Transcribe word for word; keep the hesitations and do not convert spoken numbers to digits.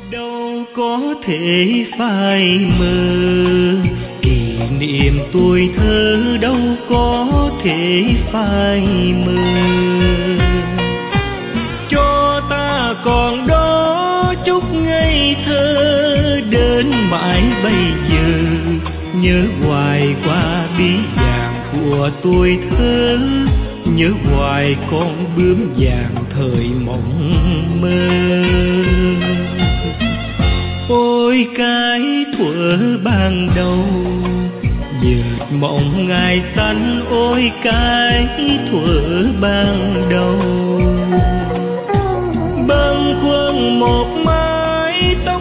Đâu có thể phai mờ kỷ niệm tuổi thơ, đâu có thể phai mờ. Cho ta còn đó chút ngây thơ đến mãi bây giờ, nhớ hoài qua bí vàng của tuổi thơ, nhớ hoài con bướm vàng thời mộng mơ. Ôi cái thuở ban đầu dệt mộng ngày xanh, ôi cái thuở ban đầu bâng khuâng một mái tóc